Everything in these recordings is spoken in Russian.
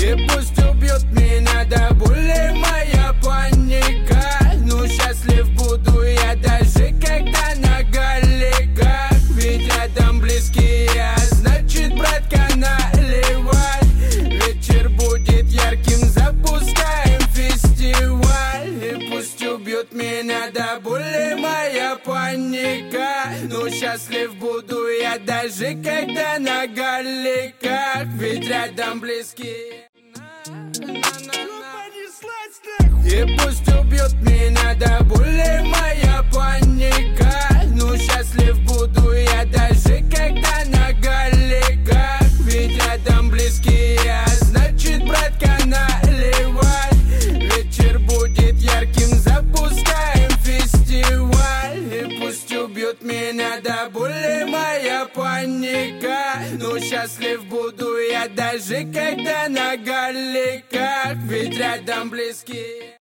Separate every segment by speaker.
Speaker 1: И пусть убьют меня до боли моя паника. Ну счастлив буду я даже когда на галиках. Ведь рядом близкие, а значит, братка, наливай. Вечер будет ярким, запускаем фестиваль. И пусть убьют меня до боли моя паника. Ну счастлив буду я даже когда на галиках. Ведь рядом близкие. И пусть убьют меня до боли моя паника. Ну счастлив буду я даже когда на галиках. Ведь рядом близкие, а значит, братка, наливай. Вечер будет ярким, запускаем фестиваль. И пусть убьют меня до боли моя паника. Ну счастлив буду я даже когда на галиках. Ведь рядом близкие.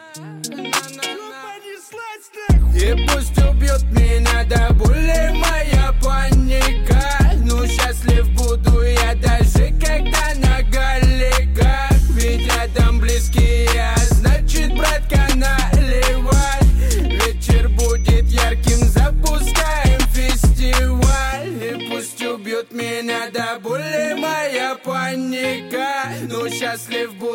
Speaker 1: И пусть убьют меня до боли моя паника. Ну счастлив буду я даже когда на галиках. Ведь рядом близкие, а значит, братка, наливай. Вечер будет ярким, запускаем фестиваль. И пусть убьют меня до боли моя паника. Ну счастлив буду.